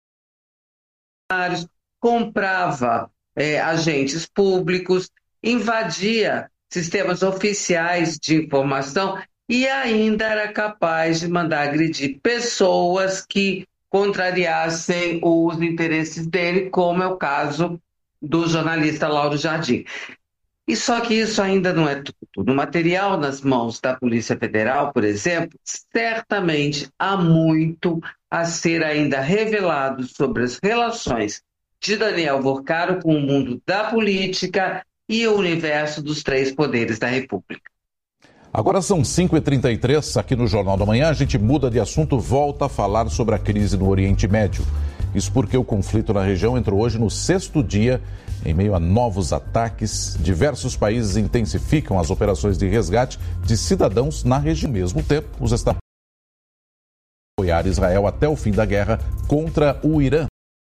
comprava é, agentes públicos, invadia sistemas oficiais de informação e ainda era capaz de mandar agredir pessoas que contrariassem os interesses dele, como é o caso do jornalista Lauro Jardim. E só que isso ainda não é tudo. No material nas mãos da Polícia Federal, por exemplo, certamente há muito a ser ainda revelado sobre as relações de Daniel Vorcaro com o mundo da política e o universo dos três poderes da República. Agora são cinco e trinta e três, aqui no Jornal da Manhã, a gente muda de assunto, volta a falar sobre a crise no Oriente Médio. Isso porque o conflito na região entrou hoje no sexto dia, em meio a novos ataques. Diversos países intensificam as operações de resgate de cidadãos na região. Ao mesmo tempo, os Estados Unidos vão apoiar Israel até o fim da guerra contra o Irã.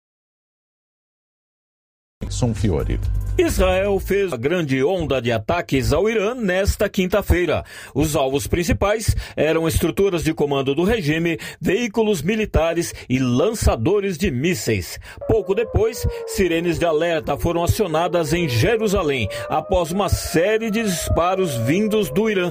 Fiore. Israel fez uma grande onda de ataques ao Irã nesta quinta-feira. Os alvos principais eram estruturas de comando do regime, veículos militares e lançadores de mísseis. Pouco depois, sirenes de alerta foram acionadas em Jerusalém, após uma série de disparos vindos do Irã.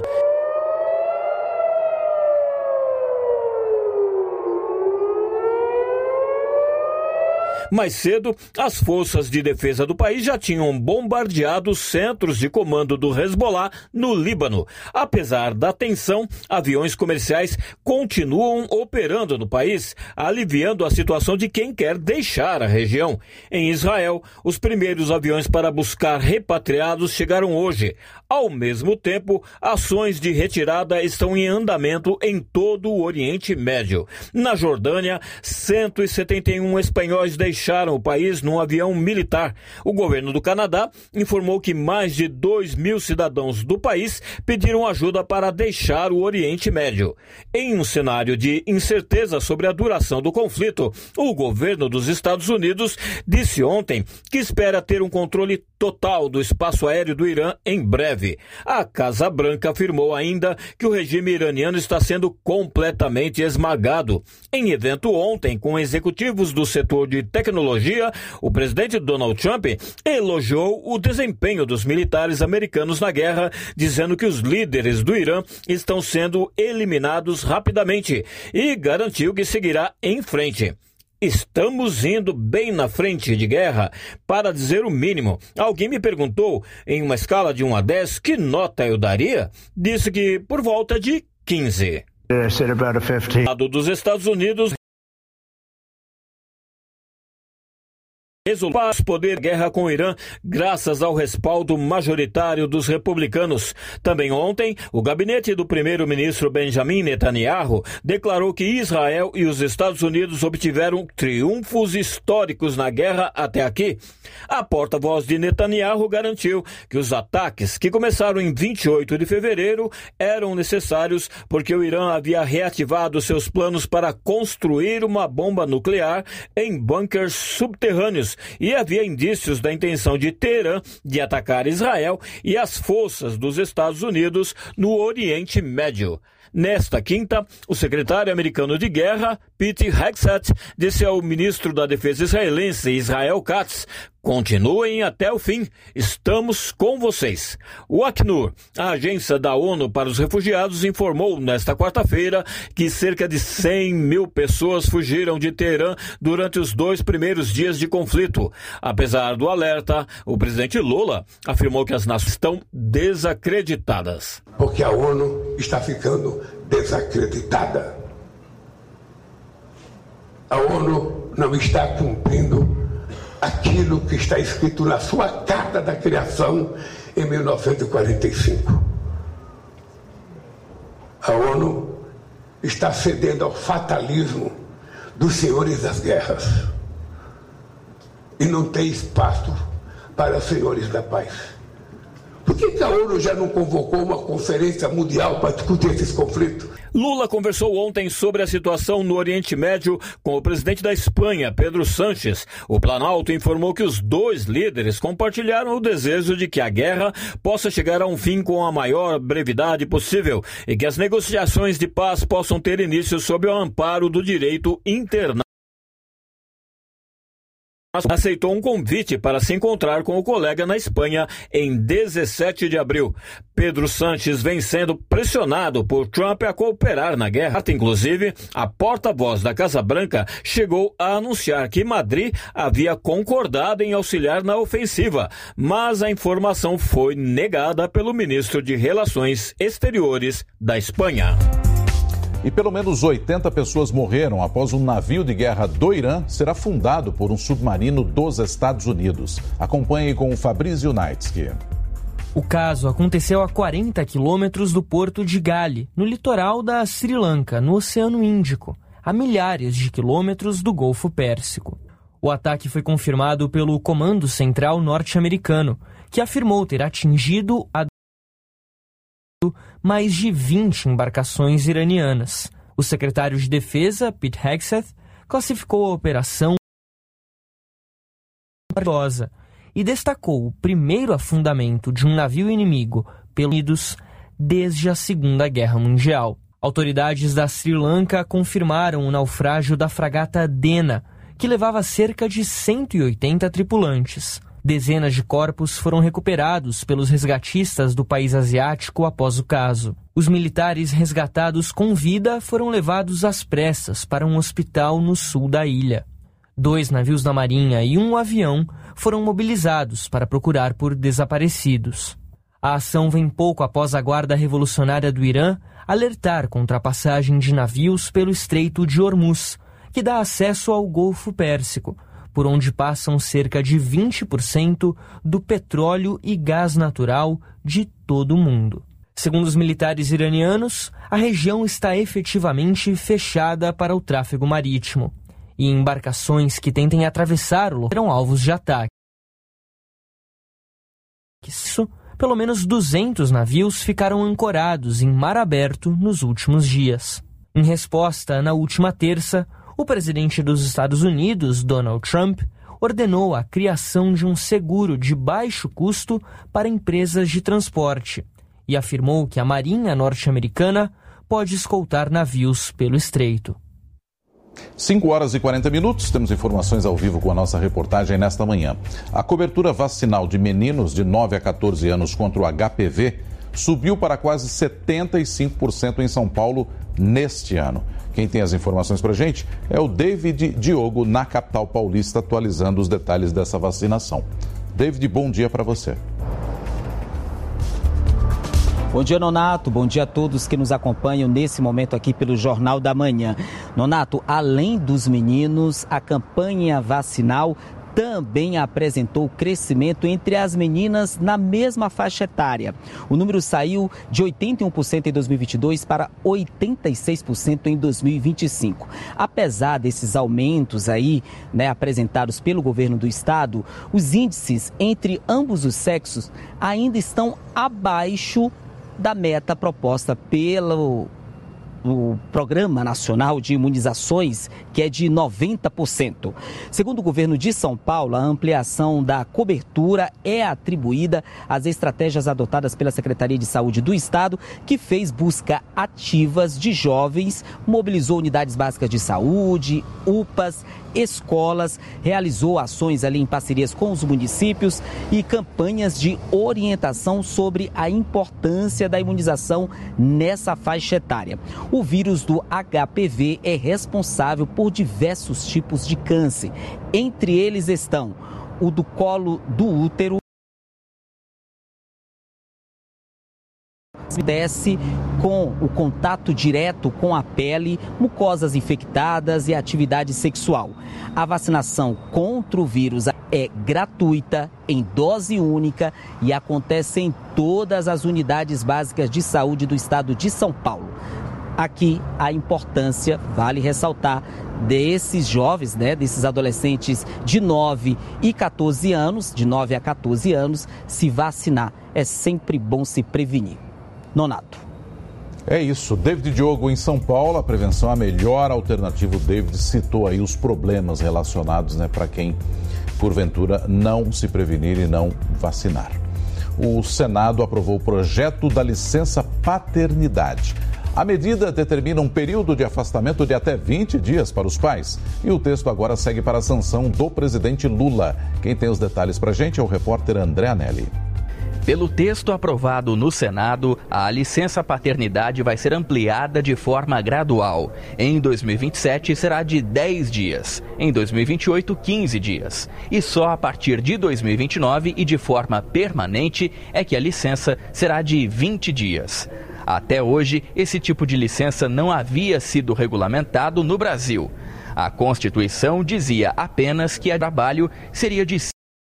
Mais cedo, as forças de defesa do país já tinham bombardeado os centros de comando do Hezbollah no Líbano. Apesar da tensão, aviões comerciais continuam operando no país, aliviando a situação de quem quer deixar a região. Em Israel, os primeiros aviões para buscar repatriados chegaram hoje. Ao mesmo tempo, ações de retirada estão em andamento em todo o Oriente Médio. Na Jordânia, cento e setenta e um espanhóis deixaram o país num avião militar. O governo do Canadá informou que mais de dois mil cidadãos do país pediram ajuda para deixar o Oriente Médio. Em um cenário de incerteza sobre a duração do conflito, o governo dos Estados Unidos disse ontem que espera ter um controle total do espaço aéreo do Irã em breve. A Casa Branca afirmou ainda que o regime iraniano está sendo completamente esmagado. Em evento ontem com executivos do setor de tecnologia, o presidente Donald Trump elogiou o desempenho dos militares americanos na guerra, dizendo que os líderes do Irã estão sendo eliminados rapidamente e garantiu que seguirá em frente. Estamos indo bem na frente de guerra, para dizer o mínimo. Alguém me perguntou, em uma escala de um a dez, que nota eu daria? Disse que por volta de quinze. O lado dos Estados Unidos resultados poder guerra com o Irã graças ao respaldo majoritário dos republicanos. Também ontem, o gabinete do primeiro-ministro Benjamin Netanyahu declarou que Israel e os Estados Unidos obtiveram triunfos históricos na guerra até aqui. A porta-voz de Netanyahu garantiu que os ataques, que começaram em vinte e oito de fevereiro, eram necessários porque o Irã havia reativado seus planos para construir uma bomba nuclear em bunkers subterrâneos e havia indícios da intenção de Teherã de atacar Israel e as forças dos Estados Unidos no Oriente Médio. Nesta quinta, o secretário americano de guerra, Pete Hegseth, disse ao ministro da Defesa israelense, Israel Katz, continuem até o fim, estamos com vocês. O Acnur, a agência da ONU para os refugiados, informou nesta quarta-feira que cerca de cem mil pessoas fugiram de Teherã durante os dois primeiros dias de conflito. Apesar do alerta, o presidente Lula afirmou que as nações estão desacreditadas. Porque a ONU está ficando desacreditada. A ONU não está cumprindo aquilo que está escrito na sua Carta da Criação em mil novecentos e quarenta e cinco. A ONU está cedendo ao fatalismo dos senhores das guerras e não tem espaço para os senhores da paz. Por que que a ONU já não convocou uma conferência mundial para discutir esses conflitos? Lula conversou ontem sobre a situação no Oriente Médio com o presidente da Espanha, Pedro Sánchez. O Planalto informou que os dois líderes compartilharam o desejo de que a guerra possa chegar a um fim com a maior brevidade possível e que as negociações de paz possam ter início sob o amparo do direito internacional. Aceitou um convite para se encontrar com o colega na Espanha em dezessete de abril. Pedro Sánchez vem sendo pressionado por Trump a cooperar na guerra. Inclusive, a porta-voz da Casa Branca chegou a anunciar que Madrid havia concordado em auxiliar na ofensiva, mas a informação foi negada pelo ministro de Relações Exteriores da Espanha. E pelo menos oitenta pessoas morreram após um navio de guerra do Irã ser afundado por um submarino dos Estados Unidos. Acompanhe com o Fabrício Naitsky. O caso aconteceu a quarenta quilômetros do porto de Gali, no litoral da Sri Lanka, no Oceano Índico, a milhares de quilômetros do Golfo Pérsico. O ataque foi confirmado pelo Comando Central norte-americano, que afirmou ter atingido a mais de vinte embarcações iranianas. O secretário de Defesa, Pete Hegseth, classificou a operação perigosa e destacou o primeiro afundamento de um navio inimigo pelos Unidos desde a Segunda Guerra Mundial. Autoridades da Sri Lanka confirmaram o naufrágio da fragata Dena, que levava cerca de cento e oitenta tripulantes. Dezenas de corpos foram recuperados pelos resgatistas do país asiático após o caso. Os militares resgatados com vida foram levados às pressas para um hospital no sul da ilha. Dois navios da Marinha e um avião foram mobilizados para procurar por desaparecidos. A ação vem pouco após a Guarda Revolucionária do Irã alertar contra a passagem de navios pelo Estreito de Hormuz, que dá acesso ao Golfo Pérsico, por onde passam cerca de vinte por cento do petróleo e gás natural de todo o mundo. Segundo os militares iranianos, a região está efetivamente fechada para o tráfego marítimo, e embarcações que tentem atravessar o local serão alvos de ataque. Isso, pelo menos duzentos navios ficaram ancorados em mar aberto nos últimos dias. Em resposta, na última terça, o presidente dos Estados Unidos, Donald Trump, ordenou a criação de um seguro de baixo custo para empresas de transporte e afirmou que a Marinha norte-americana pode escoltar navios pelo estreito. cinco horas e quarenta minutos, temos informações ao vivo com a nossa reportagem nesta manhã. A cobertura vacinal de meninos de nove a quatorze anos contra o H P V subiu para quase setenta e cinco por cento em São Paulo neste ano. Quem tem as informações para a gente é o David Diogo, na capital paulista, atualizando os detalhes dessa vacinação. David, bom dia para você. Bom dia, Nonato. Bom dia a todos que nos acompanham nesse momento aqui pelo Jornal da Manhã. Nonato, além dos meninos, a campanha vacinal também apresentou crescimento entre as meninas na mesma faixa etária. O número saiu de oitenta e um por cento em dois mil e vinte e dois para oitenta e seis por cento em dois mil e vinte e cinco. Apesar desses aumentos aí, né, apresentados pelo governo do estado, os índices entre ambos os sexos ainda estão abaixo da meta proposta pelo o Programa Nacional de Imunizações, que é de noventa por cento. Segundo o governo de São Paulo, a ampliação da cobertura é atribuída às estratégias adotadas pela Secretaria de Saúde do Estado, que fez busca ativas de jovens, mobilizou unidades básicas de saúde, U P As, escolas, realizou ações ali em parcerias com os municípios e campanhas de orientação sobre a importância da imunização nessa faixa etária. O vírus do H P V é responsável por diversos tipos de câncer. Entre eles estão o do colo do útero, desce com o contato direto com a pele, mucosas infectadas e atividade sexual. A vacinação contra o vírus é gratuita, em dose única e acontece em todas as unidades básicas de saúde do estado de São Paulo. Aqui a importância, vale ressaltar, desses jovens, né, desses adolescentes de nove e quatorze anos, de nove a quatorze anos, se vacinar. É sempre bom se prevenir. Nonato. É isso. David Diogo, em São Paulo, a prevenção é a melhor alternativa. O David citou aí os problemas relacionados, né, para quem, porventura, não se prevenir e não vacinar. O Senado aprovou o projeto da licença paternidade. A medida determina um período de afastamento de até vinte dias para os pais. E o texto agora segue para a sanção do presidente Lula. Quem tem os detalhes para a gente é o repórter André Anelli. Pelo texto aprovado no Senado, a licença paternidade vai ser ampliada de forma gradual. Em dois mil e vinte e sete será de dez dias, em dois mil e vinte e oito, quinze dias. E só a partir de dois mil e vinte e nove e de forma permanente é que a licença será de vinte dias. Até hoje, esse tipo de licença não havia sido regulamentado no Brasil. A Constituição dizia apenas que o trabalho seria de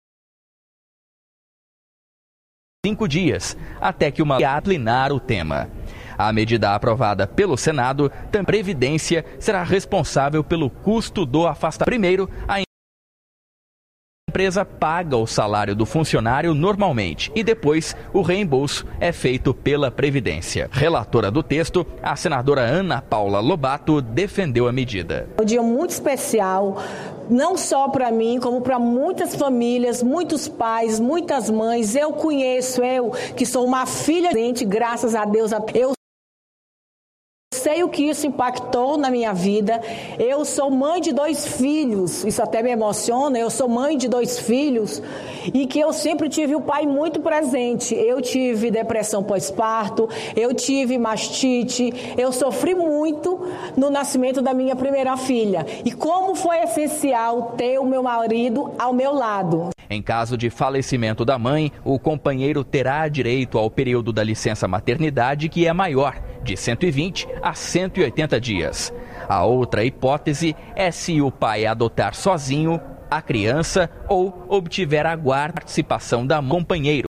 cinco dias, até que uma aplinar o tema. A medida aprovada pelo Senado, a Previdência será responsável pelo custo do afastamento. Primeiro, a empresa paga o salário do funcionário normalmente e depois o reembolso é feito pela Previdência. Relatora do texto, a senadora Ana Paula Lobato defendeu a medida. É um dia muito especial, não só para mim, como para muitas famílias, muitos pais, muitas mães. Eu conheço, eu que sou uma filha, graças a Deus, eu sei o que isso impactou na minha vida. Eu sou mãe de dois filhos, isso até me emociona, eu sou mãe de dois filhos e que eu sempre tive o pai muito presente. Eu tive depressão pós-parto, eu tive mastite, eu sofri muito no nascimento da minha primeira filha. E como foi essencial ter o meu marido ao meu lado. Em caso de falecimento da mãe, o companheiro terá direito ao período da licença maternidade, que é maior, de cento e vinte a cento e oitenta dias. A outra hipótese é se o pai adotar sozinho a criança ou obtiver a guarda e participação da companheiro,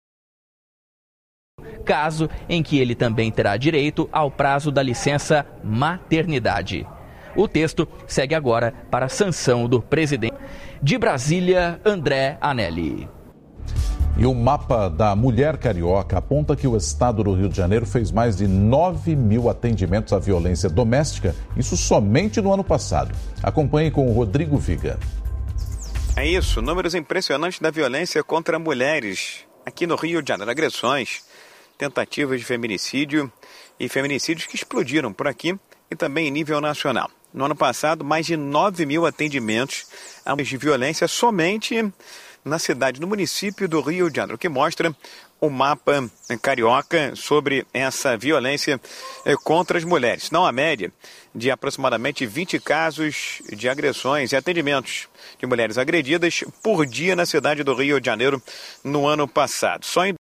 caso em que ele também terá direito ao prazo da licença maternidade. O texto segue agora para a sanção do presidente. De Brasília, André Anelli. E o mapa da mulher carioca aponta que o estado do Rio de Janeiro fez mais de nove mil atendimentos à violência doméstica, isso somente no ano passado. Acompanhe com o Rodrigo Viga. É isso, números impressionantes da violência contra mulheres aqui no Rio de Janeiro. Agressões, tentativas de feminicídio e feminicídios que explodiram por aqui e também em nível nacional. No ano passado, mais de nove mil atendimentos a de violência somente na cidade, no município do Rio de Janeiro, que mostra o mapa carioca sobre essa violência contra as mulheres. Não a média de aproximadamente vinte casos de agressões e atendimentos de mulheres agredidas por dia na cidade do Rio de Janeiro no ano passado. Só em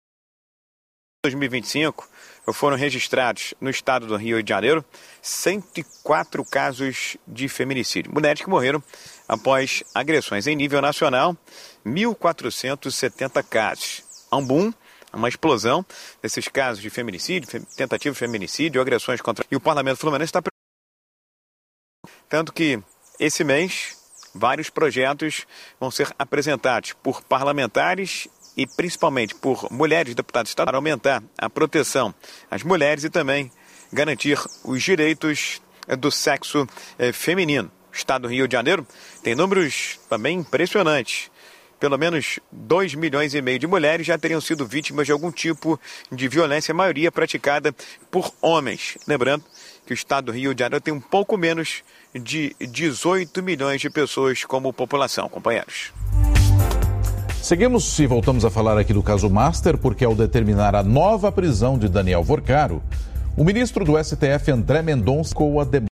dois mil e vinte e cinco foram registrados no estado do Rio de Janeiro cento e quatro casos de feminicídio. Mulheres que morreram após agressões. Em nível nacional, mil quatrocentos e setenta casos. Há um boom, uma explosão desses casos de feminicídio, tentativa de feminicídio, agressões contra... E o Parlamento Fluminense está... Tanto que esse mês, vários projetos vão ser apresentados por parlamentares e principalmente por mulheres deputadas estaduais para aumentar a proteção às mulheres e também garantir os direitos do sexo feminino. O estado do Rio de Janeiro tem números também impressionantes. Pelo menos dois milhões e meio de mulheres já teriam sido vítimas de algum tipo de violência, a maioria praticada por homens. Lembrando que o estado do Rio de Janeiro tem um pouco menos de dezoito milhões de pessoas como população, companheiros. Seguimos e voltamos a falar aqui do caso Master, porque ao determinar a nova prisão de Daniel Vorcaro, o ministro do S T F, André Mendonça, com a demora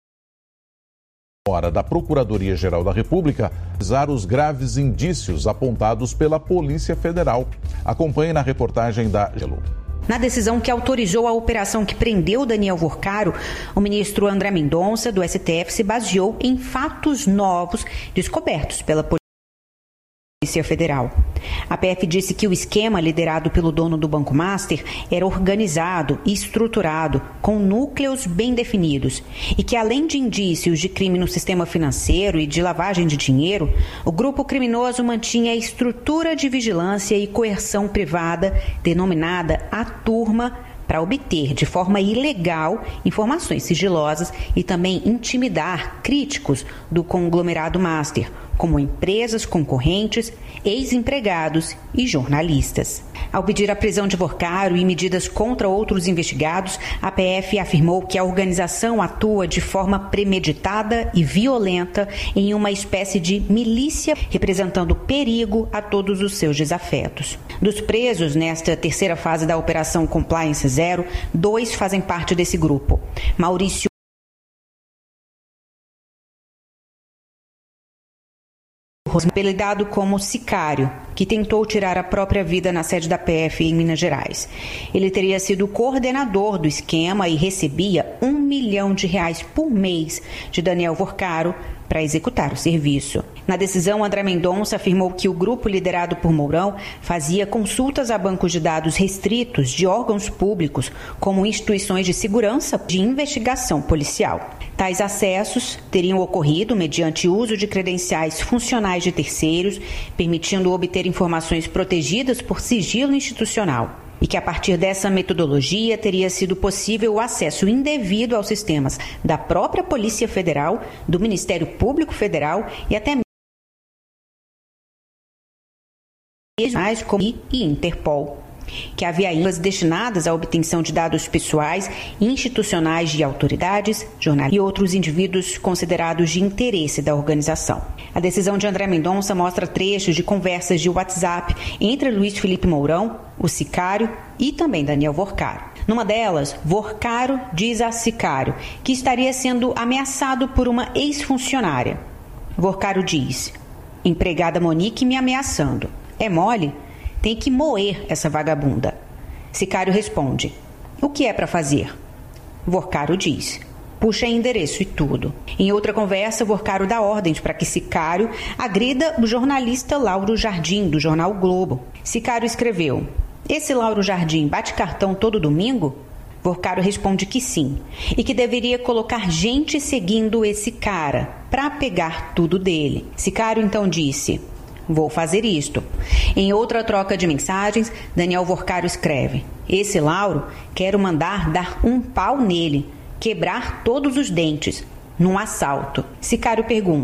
da Procuradoria-Geral da República analisar os graves indícios apontados pela Polícia Federal. Acompanhe na reportagem da Gelo. Na decisão que autorizou a operação que prendeu Daniel Vorcaro, o ministro André Mendonça, do S T F, se baseou em fatos novos descobertos pela Polícia Federal. A P F disse que o esquema liderado pelo dono do Banco Master era organizado e estruturado, com núcleos bem definidos, e que além de indícios de crime no sistema financeiro e de lavagem de dinheiro, o grupo criminoso mantinha a estrutura de vigilância e coerção privada denominada a Turma, para obter de forma ilegal informações sigilosas e também intimidar críticos do conglomerado Master, como empresas concorrentes, ex-empregados e jornalistas. Ao pedir a prisão de Vorcaro e medidas contra outros investigados, a P F afirmou que a organização atua de forma premeditada e violenta em uma espécie de milícia, representando perigo a todos os seus desafetos. Dos presos nesta terceira fase da Operação Compliance Zero, dois fazem parte desse grupo. Maurício apelidado como Sicário, que tentou tirar a própria vida na sede da P F em Minas Gerais. Ele teria sido o coordenador do esquema e recebia um milhão de reais por mês de Daniel Vorcaro para executar o serviço. Na decisão, André Mendonça afirmou que o grupo liderado por Mourão fazia consultas a bancos de dados restritos de órgãos públicos, como instituições de segurança de investigação policial. Tais acessos teriam ocorrido mediante uso de credenciais funcionais de terceiros, permitindo obter informações protegidas por sigilo institucional. E que a partir dessa metodologia teria sido possível o acesso indevido aos sistemas da própria Polícia Federal, do Ministério Público Federal e até mesmo como e Interpol. que havia ainda destinadas à obtenção de dados pessoais e institucionais de autoridades, jornalistas e outros indivíduos considerados de interesse da organização. A decisão de André Mendonça mostra trechos de conversas de WhatsApp entre Luiz Felipe Mourão, o Sicário, e também Daniel Vorcaro. Numa delas, Vorcaro diz a Sicário que estaria sendo ameaçado por uma ex-funcionária. Vorcaro diz: empregada Monique me ameaçando. É mole? Tem que moer essa vagabunda. Sicário responde: o que é para fazer? Vorcaro diz: puxa endereço e tudo. Em outra conversa, Vorcaro dá ordens para que Sicário agrida o jornalista Lauro Jardim, do jornal o Globo. Sicário escreveu: esse Lauro Jardim bate cartão todo domingo? Vorcaro responde que sim, e que deveria colocar gente seguindo esse cara para pegar tudo dele. Sicário então disse: vou fazer isto. Em outra troca de mensagens, Daniel Vorcaro escreve: esse Lauro, quero mandar dar um pau nele, quebrar todos os dentes, num assalto. Sicário pergunta.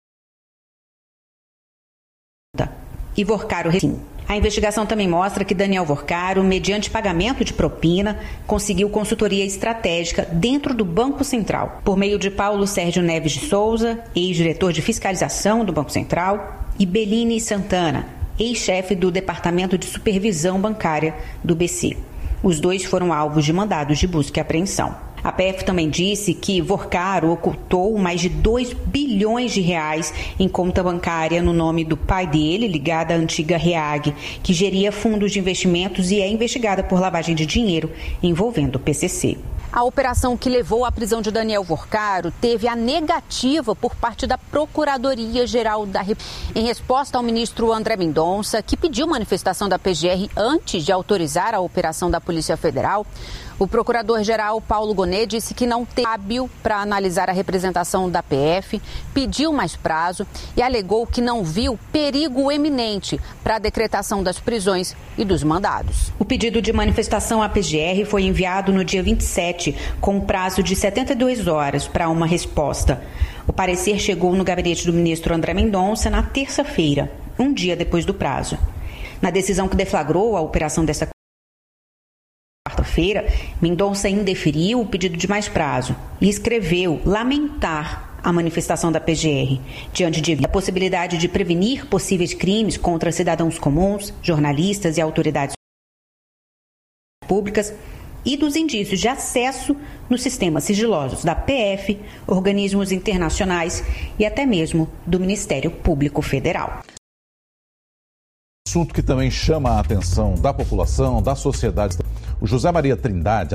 E Vorcaro responde: sim. A investigação também mostra que Daniel Vorcaro, mediante pagamento de propina, conseguiu consultoria estratégica dentro do Banco Central, por meio de Paulo Sérgio Neves de Souza, ex-diretor de fiscalização do Banco Central, e Bellini Santana, ex-chefe do Departamento de Supervisão Bancária do B C. Os dois foram alvos de mandados de busca e apreensão. A P F também disse que Vorcaro ocultou mais de dois bilhões de reais em conta bancária no nome do pai dele, ligada à antiga REAG, que geria fundos de investimentos e é investigada por lavagem de dinheiro envolvendo o P C C. A operação que levou à prisão de Daniel Vorcaro teve a negativa por parte da Procuradoria-Geral da República. Em resposta ao ministro André Mendonça, que pediu manifestação da P G R antes de autorizar a operação da Polícia Federal, o procurador-geral Paulo Gonet disse que não tem hábil para analisar a representação da P F, pediu mais prazo e alegou que não viu perigo eminente para a decretação das prisões e dos mandados. O pedido de manifestação à P G R foi enviado no dia vinte e sete, com um prazo de setenta e duas horas para uma resposta. O parecer chegou no gabinete do ministro André Mendonça na terça-feira, um dia depois do prazo. Na decisão que deflagrou a operação desta quarta-feira, Mendonça indeferiu o pedido de mais prazo e escreveu lamentar a manifestação da P G R, diante de a possibilidade de prevenir possíveis crimes contra cidadãos comuns, jornalistas e autoridades públicas e dos indícios de acesso nos sistemas sigilosos da P F, organismos internacionais e até mesmo do Ministério Público Federal. Assunto que também chama a atenção da população, da sociedade. O José Maria Trindade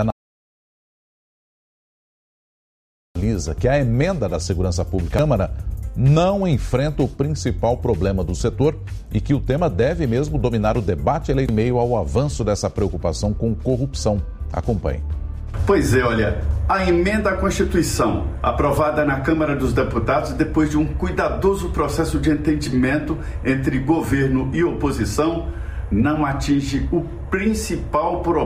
analisa que a emenda da Segurança Pública da Câmara não enfrenta o principal problema do setor e que o tema deve mesmo dominar o debate eleitoral em meio ao avanço dessa preocupação com corrupção. Acompanhe. Pois é, olha, a emenda à Constituição, aprovada na Câmara dos Deputados depois de um cuidadoso processo de entendimento entre governo e oposição, não atinge o principal problema